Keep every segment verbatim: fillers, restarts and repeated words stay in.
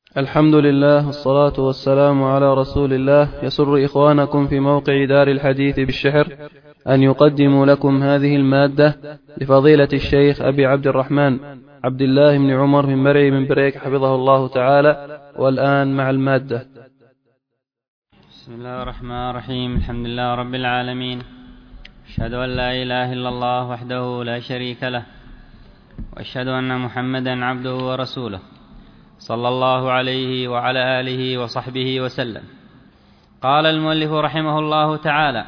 الحمد لله والصلاة والسلام على رسول الله. يسر إخوانكم في موقع دار الحديث بالشحر أن يقدموا لكم هذه المادة لفضيلة الشيخ أبي عبد الرحمن عبد الله بن عمر من مرعي من بريك حفظه الله تعالى. والآن مع المادة. بسم الله الرحمن الرحيم. الحمد لله رب العالمين، أشهد أن لا إله إلا الله وحده لا شريك له، وأشهد أن محمدا عبده ورسوله، صلى الله عليه وعلى آله وصحبه وسلم. قال المؤلف رحمه الله تعالى: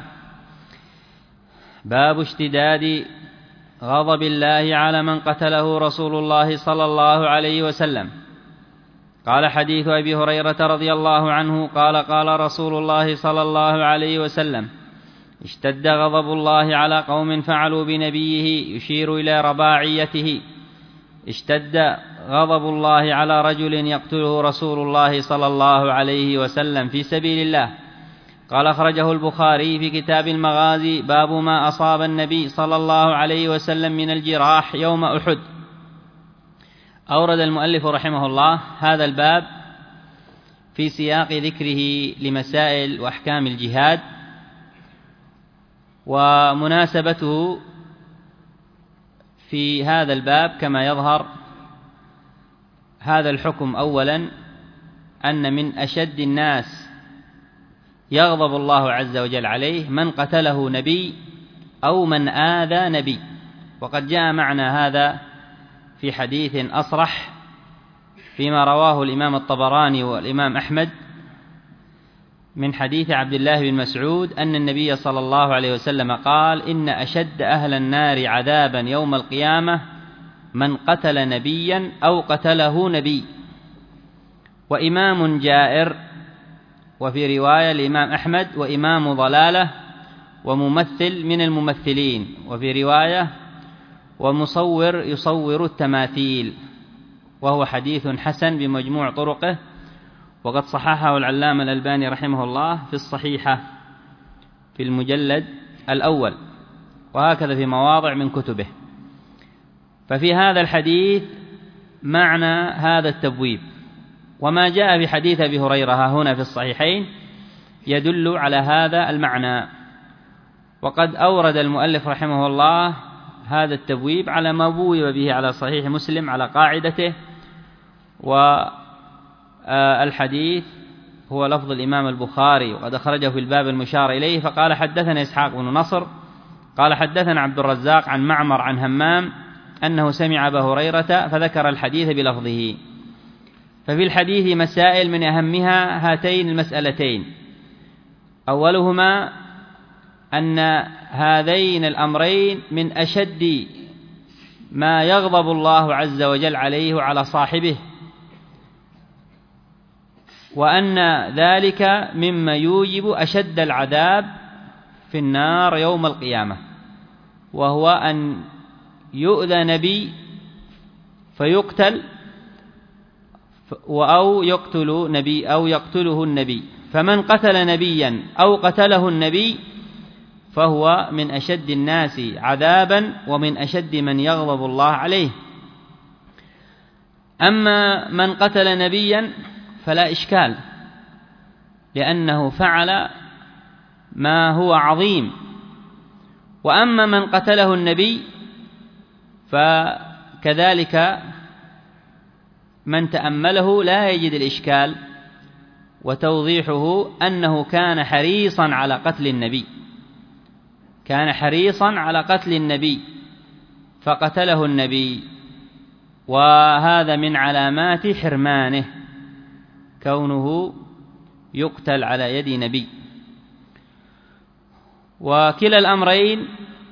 باب اشتداد غضب الله على من قتله رسول الله صلى الله عليه وسلم. قال: حديث أبي هريرة رضي الله عنه قال: قال رسول الله صلى الله عليه وسلم: اشتد غضب الله على قوم فعلوا بنبيه، يشير إلى رباعيته. اشتد غضب الله على رجل يقتله رسول الله صلى الله عليه وسلم في سبيل الله. قال: أخرجه البخاري في كتاب المغازي، باب ما أصاب النبي صلى الله عليه وسلم من الجراح يوم أحد. أورد المؤلف رحمه الله هذا الباب في سياق ذكره لمسائل وأحكام الجهاد، ومناسبته في هذا الباب كما يظهر هذا الحكم أولا أن من أشد الناس يغضب الله عز وجل عليه من قتله نبي أو من آذى نبي، وقد جاء معنا هذا في حديث أصرح فيما رواه الإمام الطبراني والإمام أحمد من حديث عبد الله بن مسعود أن النبي صلى الله عليه وسلم قال: إن أشد أهل النار عذابا يوم القيامة من قتل نبيا أو قتله نبي. وإمام جائر، وفي رواية الإمام أحمد وإمام ضلالة، وممثل من الممثلين، وفي رواية ومصور يصور التماثيل، وهو حديث حسن بمجموع طرقه، وقد صححه العلامة الألباني رحمه الله في الصحيحة في المجلد الأول، وهكذا في مواضع من كتبه. ففي هذا الحديث معنى هذا التبويب، وما جاء في حديث أبي هريرة هنا في الصحيحين يدل على هذا المعنى. وقد أورد المؤلف رحمه الله هذا التبويب على ما بوب به على صحيح مسلم على قاعدته، والحديث هو لفظ الإمام البخاري، وقد أخرجه في الباب المشار إليه. فقال: حدثنا إسحاق بن نصر قال: حدثنا عبد الرزاق عن معمر عن همام أنه سمع أبا هريرة فذكر الحديث بلفظه. ففي الحديث مسائل من أهمها هاتين المسألتين: أولهما أن هذين الأمرين من أشد ما يغضب الله عز وجل عليه وعلى صاحبه، وأن ذلك مما يوجب أشد العذاب في النار يوم القيامة، وهو أن يؤذى نبي فيقتل أو يقتل نبي أو يقتله النبي. فمن قتل نبيا أو قتله النبي فهو من أشد الناس عذابا ومن أشد من يغضب الله عليه. أما من قتل نبيا فلا إشكال، لأنه فعل ما هو عظيم. وأما من قتله النبي فكذلك من تأمله لا يجد الإشكال، وتوضيحه أنه كان حريصا على قتل النبي، كان حريصا على قتل النبي فقتله النبي، وهذا من علامات حرمانه كونه يقتل على يد نبي. وكلا الأمرين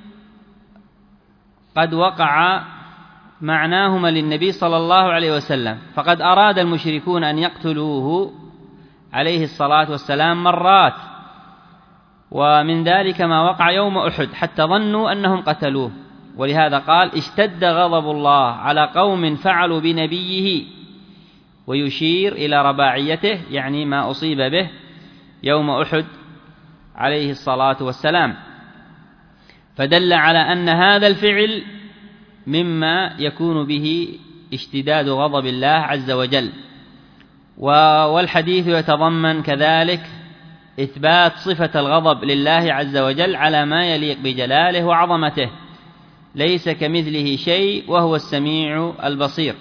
قد وقع معناهما للنبي صلى الله عليه وسلم، فقد أراد المشركون أن يقتلوه عليه الصلاة والسلام مرات، ومن ذلك ما وقع يوم أحد حتى ظنوا أنهم قتلوه. ولهذا قال: اشتد غضب الله على قوم فعلوا بنبيه، ويشير إلى رباعيته، يعني ما أصيب به يوم أحد عليه الصلاة والسلام. فدل على أن هذا الفعل مما يكون به اشتداد غضب الله عز وجل. والحديث يتضمن كذلك إثبات صفة الغضب لله عز وجل على ما يليق بجلاله وعظمته، ليس كمثله شيء وهو السميع البصير.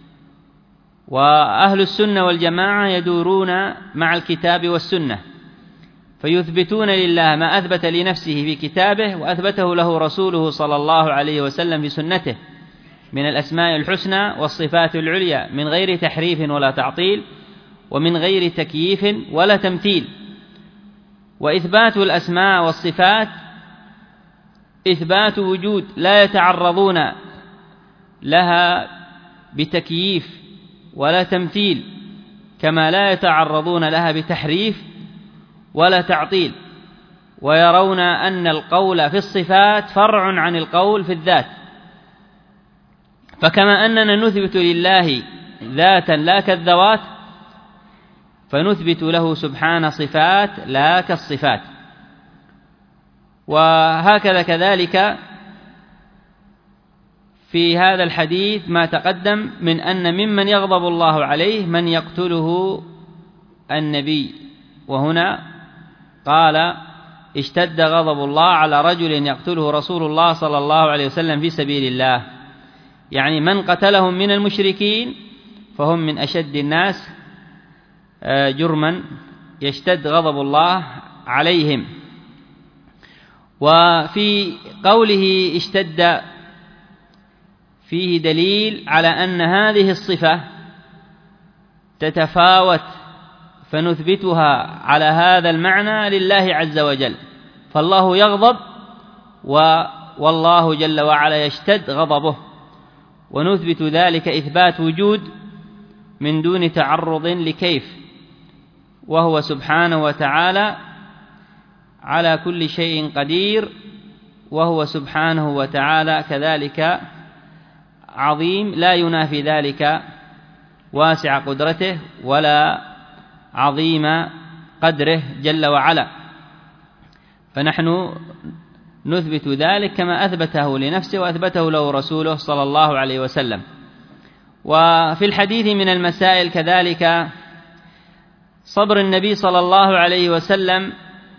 وأهل السنة والجماعة يدورون مع الكتاب والسنة، فيثبتون لله ما أثبت لنفسه في كتابه وأثبته له رسوله صلى الله عليه وسلم في سنته من الأسماء الحسنى والصفات العليا، من غير تحريف ولا تعطيل، ومن غير تكييف ولا تمثيل. وإثبات الأسماء والصفات إثبات وجود لا يتعرضون لها بتكييف ولا تمثيل، كما لا يتعرضون لها بتحريف ولا تعطيل. ويرون أن القول في الصفات فرع عن القول في الذات، فكما أننا نثبت لله ذاتا لا كالذوات، فنثبت له سبحانه صفات لا كالصفات. وهكذا كذلك في هذا الحديث ما تقدم من أن ممن يغضب الله عليه من يقتله النبي، وهنا قال اشتد غضب الله على رجل يقتله رسول الله صلى الله عليه وسلم في سبيل الله، يعني من قتلهم من المشركين فهم من أشد الناس جرما، يشتد غضب الله عليهم. وفي قوله اشتد فيه دليل على أن هذه الصفة تتفاوت، فنثبتها على هذا المعنى لله عز وجل، فالله يغضب والله جل وعلا يشتد غضبه، ونثبت ذلك إثبات وجود من دون تعرض لكيف، وهو سبحانه وتعالى على كل شيء قدير، وهو سبحانه وتعالى كذلك عظيم لا ينافي ذلك واسع قدرته ولا عظيم قدره جل وعلا، فنحن نثبت ذلك كما أثبته لنفسه وأثبته له رسوله صلى الله عليه وسلم. وفي الحديث من المسائل كذلك صبر النبي صلى الله عليه وسلم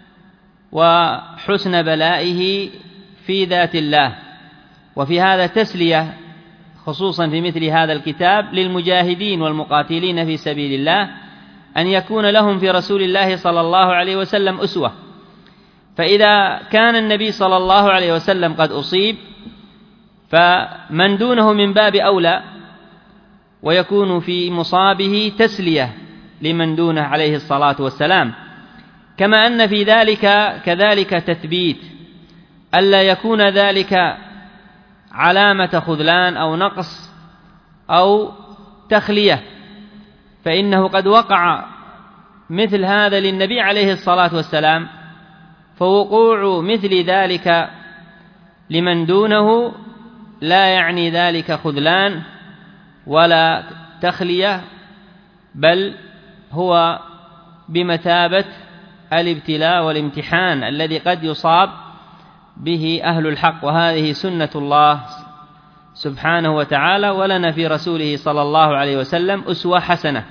وحسن بلائه في ذات الله، وفي هذا تسلية خصوصا في مثل هذا الكتاب للمجاهدين والمقاتلين في سبيل الله، أن يكون لهم في رسول الله صلى الله عليه وسلم أسوة. فإذا كان النبي صلى الله عليه وسلم قد أصيب، فمن دونه من باب أولى، ويكون في مصابه تسلية لمن دونه عليه الصلاة والسلام، كما أن في ذلك كذلك تثبيت ألا يكون ذلك علامة خذلان أو نقص أو تخلية، فإنه قد وقع مثل هذا للنبي عليه الصلاة والسلام، فوقوع مثل ذلك لمن دونه لا يعني ذلك خذلان ولا تخلية، بل هو بمثابة الابتلاء والامتحان الذي قد يصاب به أهل الحق، وهذه سنة الله سبحانه وتعالى، ولنا في رسوله صلى الله عليه وسلم أسوة حسنة.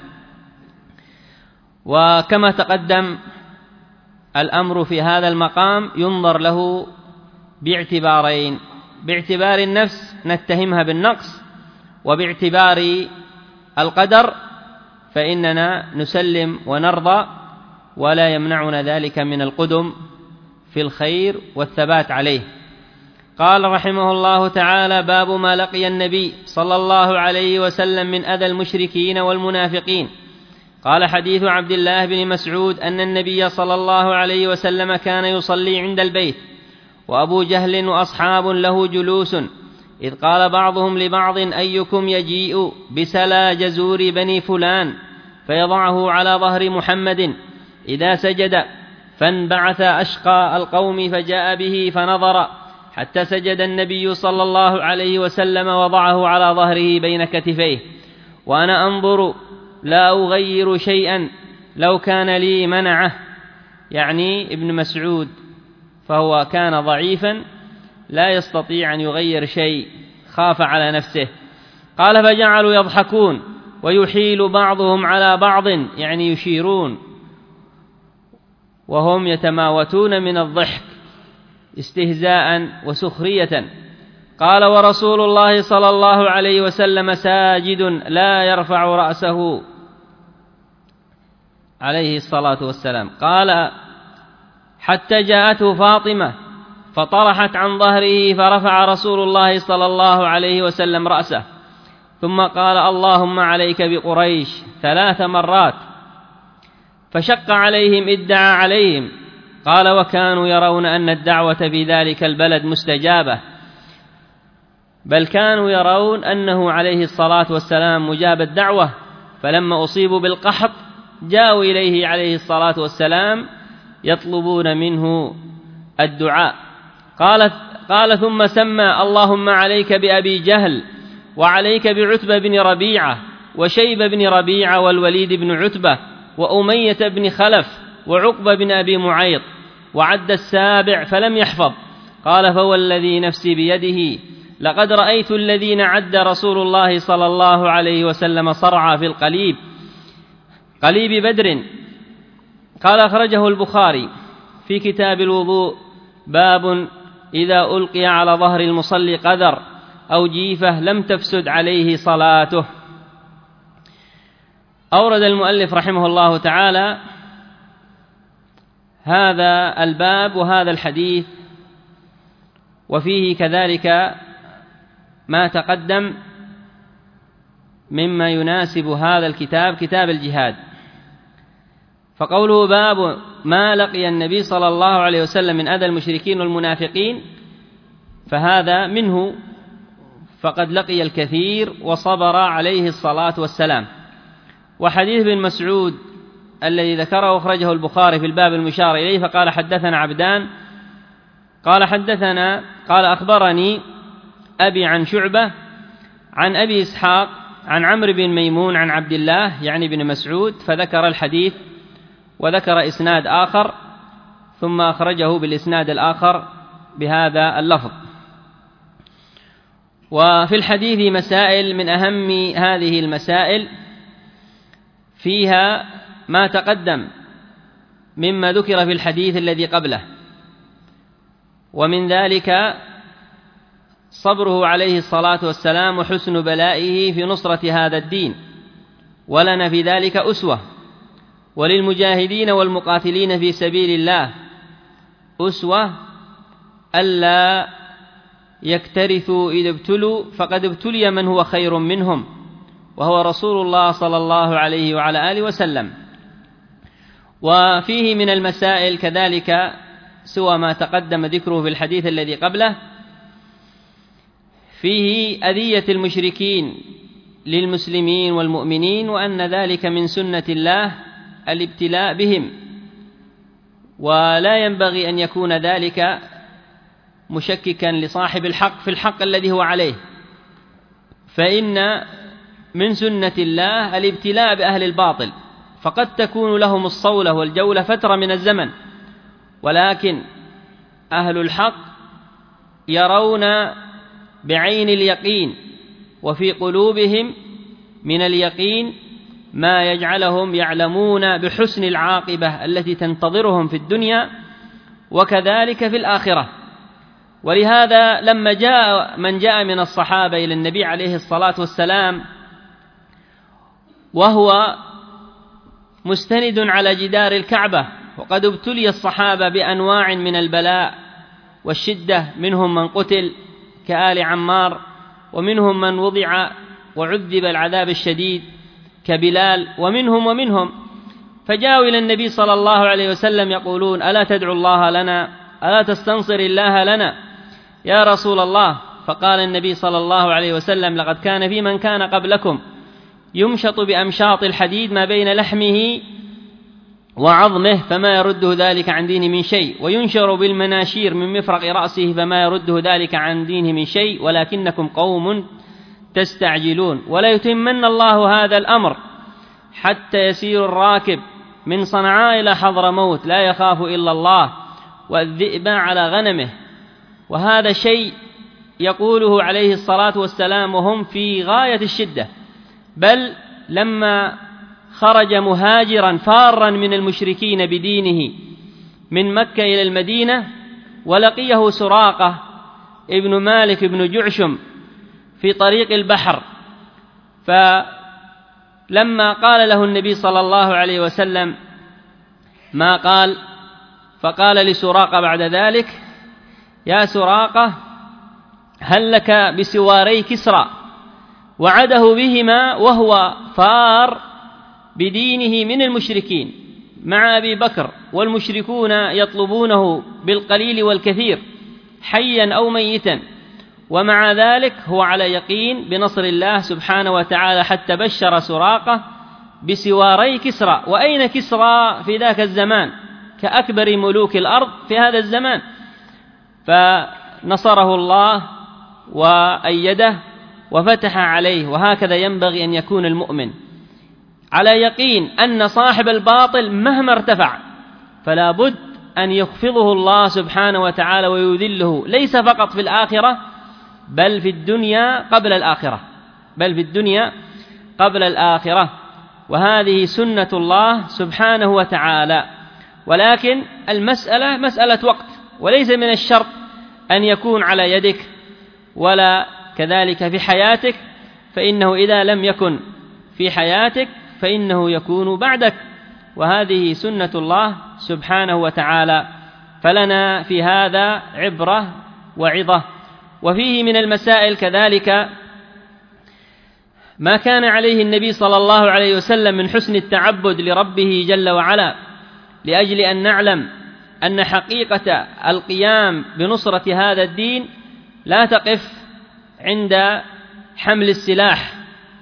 وكما تقدم الأمر في هذا المقام ينظر له باعتبارين: باعتبار النفس نتهمها بالنقص، وباعتبار القدر فإننا نسلم ونرضى، ولا يمنعنا ذلك من القدم في الخير والثبات عليه. قال رحمه الله تعالى: باب ما لقي النبي صلى الله عليه وسلم من أذى المشركين والمنافقين. قال: حديث عبد الله بن مسعود أن النبي صلى الله عليه وسلم كان يصلي عند البيت، وأبو جهل وأصحاب له جلوس، إذ قال بعضهم لبعض: أيكم يجيء بسلا جزور بني فلان فيضعه على ظهر محمد إذا سجد، فانبعث أشقى القوم فجاء به فنظر حتى سجد النبي صلى الله عليه وسلم، وضعه على ظهره بين كتفيه، وأنا أنظر لا أغير شيئا لو كان لي منعه، يعني ابن مسعود، فهو كان ضعيفا لا يستطيع أن يغير شيء، خاف على نفسه. قال: فجعلوا يضحكون ويحيل بعضهم على بعض، يعني يشيرون وهم يتماوتون من الضحك استهزاء وسخرية. قال: ورسول الله صلى الله عليه وسلم ساجد لا يرفع رأسه عليه الصلاة والسلام. قال: حتى جاءته فاطمة فطرحت عن ظهره فرفع رسول الله صلى الله عليه وسلم رأسه، ثم قال: اللهم عليك بقريش ثلاث مرات، فشق عليهم ادعى عليهم. قال: وكانوا يرون أن الدعوة في ذلك البلد مستجابة، بل كانوا يرون أنه عليه الصلاة والسلام مجاب الدعوة، فلما أصيبوا بالقحط جاءوا إليه عليه الصلاة والسلام يطلبون منه الدعاء. قال, قال ثم سمى: اللهم عليك بأبي جهل، وعليك بعتبة بن ربيعة، وشيبة بن ربيعة، والوليد بن عتبة، وأمية بن خلف، وعقبة بن أبي معيط، وعد السابع فلم يحفظ. قال: فوالذي نفسي بيده لقد رأيت الذين عد رسول الله صلى الله عليه وسلم صرعى في القليب قليب بدر. قال: أخرجه البخاري في كتاب الوضوء، باب إذا ألقي على ظهر المصلي قدر أو جيفة لم تفسد عليه صلاته. أورد المؤلف رحمه الله تعالى هذا الباب وهذا الحديث، وفيه كذلك ما تقدم مما يناسب هذا الكتاب، كتاب الجهاد. فقوله باب ما لقي النبي صلى الله عليه وسلم من أذى المشركين والمنافقين، فهذا منه، فقد لقي الكثير وصبر عليه الصلاة والسلام. وحديث ابن مسعود الذي ذكره أخرجه البخاري في الباب المشار إليه، فقال: حدثنا عبدان قال حدثنا قال أخبرني أبي عن شعبة عن أبي إسحاق عن عمرو بن ميمون عن عبد الله يعني بن مسعود، فذكر الحديث وذكر إسناد آخر، ثم أخرجه بالإسناد الآخر بهذا اللفظ. وفي الحديث مسائل، من أهم هذه المسائل فيها ما تقدم مما ذكر في الحديث الذي قبله، ومن ذلك صبره عليه الصلاة والسلام وحسن بلائه في نصرة هذا الدين، ولنا في ذلك أسوة، وللمجاهدين والمقاتلين في سبيل الله أسوة ألا يكترثوا إذا ابتلوا، فقد ابتلي من هو خير منهم وهو رسول الله صلى الله عليه وعلى آله وسلم. وفيه من المسائل كذلك سوى ما تقدم ذكره في الحديث الذي قبله، فيه أذية المشركين للمسلمين والمؤمنين، وأن ذلك من سنة الله الابتلاء بهم، ولا ينبغي أن يكون ذلك مشككا لصاحب الحق في الحق الذي هو عليه، فإن من سنة الله الابتلاء بأهل الباطل، فقد تكون لهم الصولة والجولة فترة من الزمن، ولكن أهل الحق يرون بعين اليقين، وفي قلوبهم من اليقين ما يجعلهم يعلمون بحسن العاقبة التي تنتظرهم في الدنيا وكذلك في الآخرة. ولهذا لما جاء من جاء من الصحابة إلى النبي عليه الصلاة والسلام وهو مستند على جدار الكعبة، وقد ابتلي الصحابة بأنواع من البلاء والشدة، منهم من قتل كآل عمار، ومنهم من وضع وعذب العذاب الشديد كبلال، ومنهم ومنهم فجاءوا إلى النبي صلى الله عليه وسلم يقولون: ألا تدعو الله لنا؟ ألا تستنصر الله لنا يا رسول الله؟ فقال النبي صلى الله عليه وسلم: لقد كان في من كان قبلكم يمشط بأمشاط الحديد ما بين لحمه وعظمه فما يرده ذلك عن دينه من شيء، وينشر بالمناشير من مفرق رأسه فما يرده ذلك عن دينه من شيء، ولكنكم قوم تستعجلون. ولا يتمن الله هذا الأمر حتى يسير الراكب من صنعاء إلى حضرموت لا يخاف إلا الله والذئب على غنمه. وهذا شيء يقوله عليه الصلاة والسلام وهم في غاية الشدة، بل لما خرج مهاجرا فارا من المشركين بدينه من مكة إلى المدينة، ولقيه سراقة ابن مالك ابن جعشم في طريق البحر، فلما قال له النبي صلى الله عليه وسلم ما قال، فقال لسراقة بعد ذلك: يا سراقة، هل لك بسواري كسرى؟ وعده بهما وهو فار بدينه من المشركين مع أبي بكر، والمشركون يطلبونه بالقليل والكثير حيا أو ميتا، ومع ذلك هو على يقين بنصر الله سبحانه وتعالى، حتى بشر سراقة بسواري كسرى. وأين كسرى في ذاك الزمان؟ كأكبر ملوك الأرض في هذا الزمان. فنصره الله وأيده وفتح عليه. وهكذا ينبغي أن يكون المؤمن، على يقين أن صاحب الباطل مهما ارتفع فلا بد أن يخفضه الله سبحانه وتعالى ويذله، ليس فقط في الآخرة بل في الدنيا قبل الآخرة بل في الدنيا قبل الآخرة وهذه سنة الله سبحانه وتعالى. ولكن المسألة مسألة وقت، وليس من الشرط أن يكون على يدك ولا كذلك في حياتك، فإنه إذا لم يكن في حياتك فإنه يكون بعدك، وهذه سنة الله سبحانه وتعالى. فلنا في هذا عبرة وعظة. وفيه من المسائل كذلك ما كان عليه النبي صلى الله عليه وسلم من حسن التعبد لربه جل وعلا، لأجل أن نعلم أن حقيقة القيام بنصرة هذا الدين لا تقف عند حمل السلاح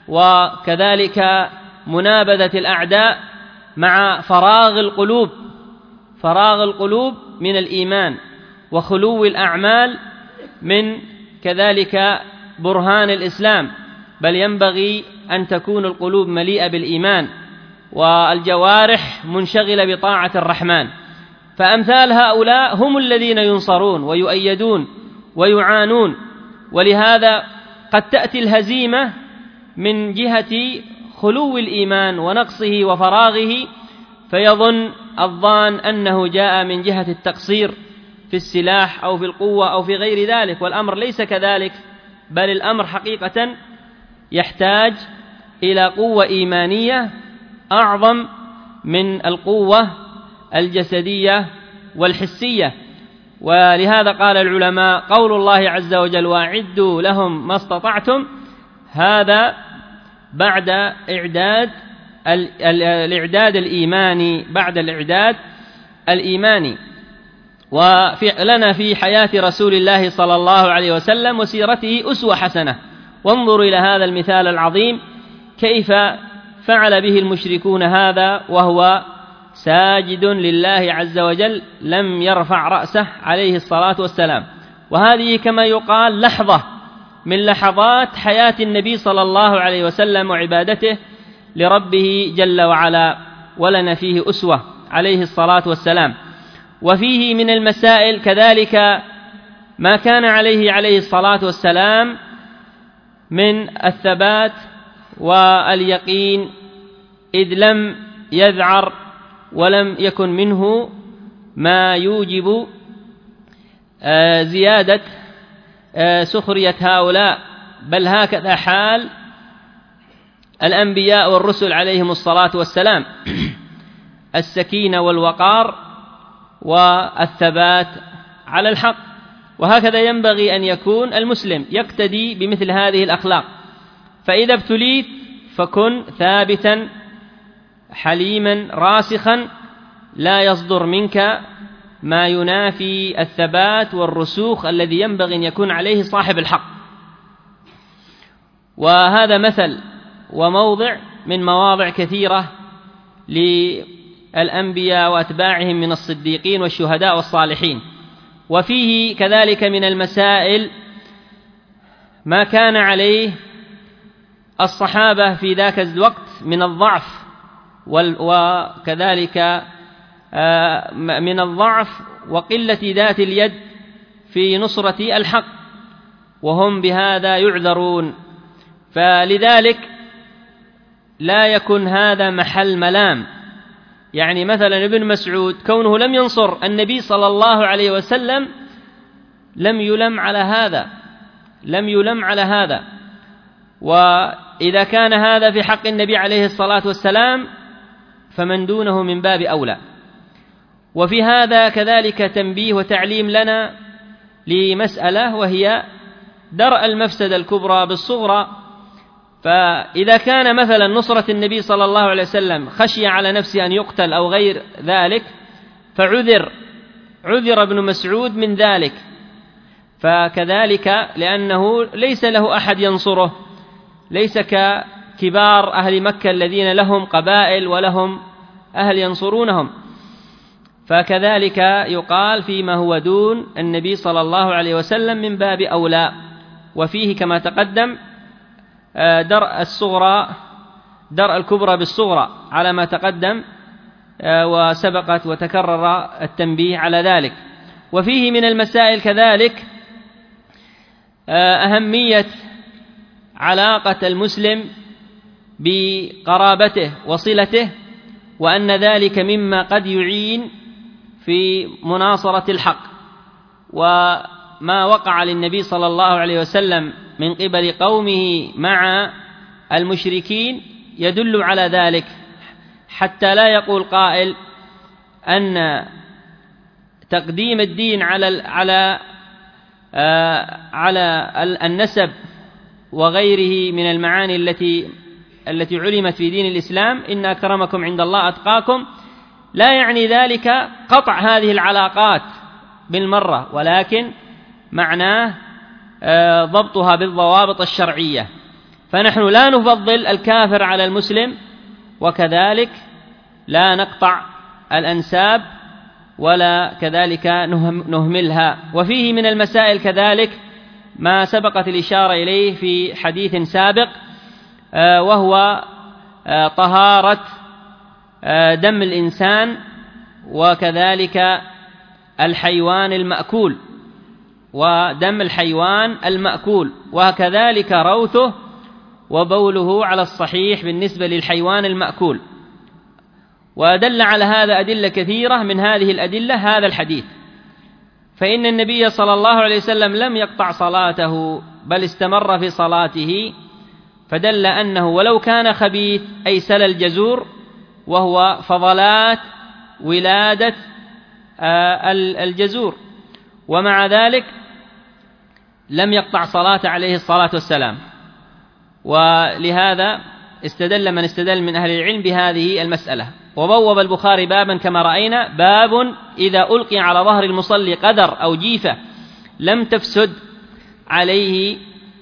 وكذلك منابذة الأعداء مع فراغ القلوب فراغ القلوب من الإيمان وخلو الأعمال من كذلك برهان الإسلام، بل ينبغي أن تكون القلوب مليئة بالإيمان والجوارح منشغلة بطاعة الرحمن. فأمثال هؤلاء هم الذين ينصرون ويؤيدون ويعانون. ولهذا قد تأتي الهزيمة من جهة خلو الإيمان ونقصه وفراغه، فيظن الظان أنه جاء من جهة التقصير في السلاح أو في القوة أو في غير ذلك، والأمر ليس كذلك، بل الأمر حقيقة يحتاج إلى قوة إيمانية أعظم من القوة الجسدية والحسية. ولهذا قال العلماء: قول الله عز وجل وأعدوا لهم ما استطعتم، هذا بعد إعداد الإعداد الإيماني بعد الإعداد الإيماني. ولنا في حياة رسول الله صلى الله عليه وسلم وسيرته أسوة حسنة. وانظروا إلى هذا المثال العظيم كيف فعل به المشركون هذا وهو ساجد لله عز وجل، لم يرفع رأسه عليه الصلاة والسلام. وهذه كما يقال لحظة من لحظات حياة النبي صلى الله عليه وسلم وعبادته لربه جل وعلا، ولنا فيه أسوة عليه الصلاة والسلام. وفيه من المسائل كذلك ما كان عليه عليه الصلاة والسلام من الثبات واليقين، إذ لم يذعر ولم يكن منه ما يوجب زيادة سخرية هؤلاء، بل هكذا حال الأنبياء والرسل عليهم الصلاة والسلام، السكينة والوقار والثبات على الحق. وهكذا ينبغي أن يكون المسلم، يقتدي بمثل هذه الأخلاق. فإذا ابتليت فكن ثابتا حليما راسخا، لا يصدر منك ما ينافي الثبات والرسوخ الذي ينبغي أن يكون عليه صاحب الحق. وهذا مثل وموضع من مواضع كثيرة للأنبياء وأتباعهم من الصديقين والشهداء والصالحين. وفيه كذلك من المسائل ما كان عليه الصحابة في ذاك الوقت من الضعف، وكذلك من الضعف وقلة ذات اليد في نصرة الحق، وهم بهذا يعذرون. فلذلك لا يكن هذا محل ملام. يعني مثلا ابن مسعود كونه لم ينصر النبي صلى الله عليه وسلم لم يلم على هذا، لم يلم على هذا. وإذا كان هذا في حق النبي عليه الصلاة والسلام فمن دونه من باب أولى. وفي هذا كذلك تنبيه وتعليم لنا لمسألة، وهي درء المفسدة الكبرى بالصغرى. فإذا كان مثلا نصرة النبي صلى الله عليه وسلم خشي على نفسه أن يقتل أو غير ذلك فعذر عذر ابن مسعود من ذلك، فكذلك لأنه ليس له أحد ينصره، ليس ككبار أهل مكة الذين لهم قبائل ولهم أهل ينصرونهم. فكذلك يقال فيما هو دون النبي صلى الله عليه وسلم من باب أولى. وفيه كما تقدم درء الصغرى درء الكبرى بالصغرى على ما تقدم وسبقت وتكرر التنبيه على ذلك. وفيه من المسائل كذلك أهمية علاقة المسلم بقرابته وصلته، وأن ذلك مما قد يعين في مناصرة الحق. وما وقع للنبي صلى الله عليه وسلم من قبل قومه مع المشركين يدل على ذلك، حتى لا يقول قائل أن تقديم الدين على على على النسب وغيره من المعاني التي التي علمت في دين الإسلام، إن أكرمكم عند الله أتقاكم، لا يعني ذلك قطع هذه العلاقات بالمرة، ولكن معناه ضبطها بالضوابط الشرعية. فنحن لا نفضل الكافر على المسلم، وكذلك لا نقطع الأنساب ولا كذلك نهملها. وفيه من المسائل كذلك ما سبقت الإشارة إليه في حديث سابق، وهو طهارة دم الإنسان وكذلك الحيوان المأكول، ودم الحيوان المأكول، وكذلك روثه وبوله على الصحيح بالنسبة للحيوان المأكول. وأدل على هذا أدلة كثيرة، من هذه الأدلة هذا الحديث. فإن النبي صلى الله عليه وسلم لم يقطع صلاته بل استمر في صلاته، فدل أنه ولو كان خبيث أي سل الجزور، وهو فضلات ولادة الجزور، ومع ذلك لم يقطع صلاة عليه الصلاة والسلام. ولهذا استدل من استدل من أهل العلم بهذه المسألة. وبوب البخاري بابا كما رأينا: باب إذا ألقي على ظهر المصلي قدر أو جيفة لم تفسد عليه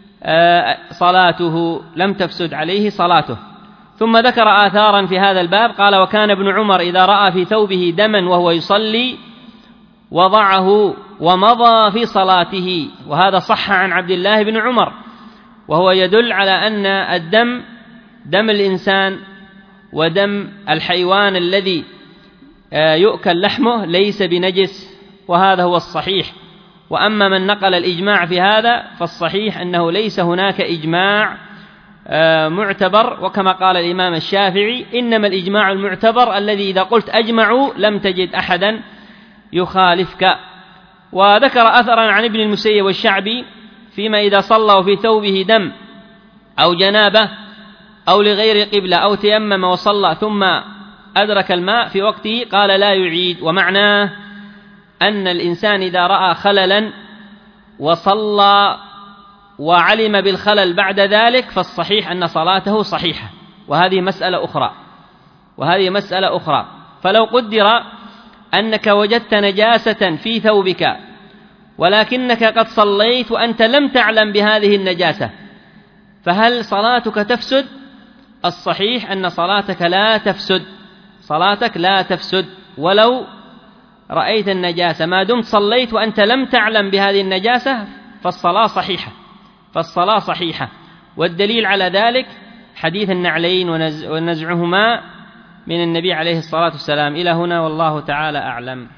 صلاته لم تفسد عليه صلاته. ثم ذكر آثارا في هذا الباب، قال: وكان ابن عمر إذا رأى في ثوبه دما وهو يصلي وضعه ومضى في صلاته. وهذا صح عن عبد الله بن عمر، وهو يدل على أن الدم دم الإنسان ودم الحيوان الذي يؤكل لحمه ليس بنجس، وهذا هو الصحيح. وأما من نقل الإجماع في هذا فالصحيح أنه ليس هناك إجماع معتبر، وكما قال الإمام الشافعي: إنما الإجماع المعتبر الذي إذا قلت أجمعوا لم تجد أحدا يخالفك. وذكر أثرا عن ابن المسيب والشعبي فيما إذا صلوا في ثوبه دم أو جنابة أو لغير قبلة أو تيمم وصلى ثم أدرك الماء في وقته قال لا يعيد. ومعناه أن الإنسان إذا رأى خللا وصلى وعلم بالخلل بعد ذلك فالصحيح أن صلاته صحيحة. وهذه مسألة أخرى وهذه مسألة أخرى فلو قدر أنك وجدت نجاسة في ثوبك ولكنك قد صليت وأنت لم تعلم بهذه النجاسة، فهل صلاتك تفسد؟ الصحيح أن صلاتك لا تفسد صلاتك لا تفسد ولو رأيت النجاسة، ما دمت صليت وأنت لم تعلم بهذه النجاسة فالصلاة صحيحة فالصلاة صحيحة. والدليل على ذلك حديث النعلين ونزعهما من النبي عليه الصلاة والسلام. إلى هنا والله تعالى أعلم.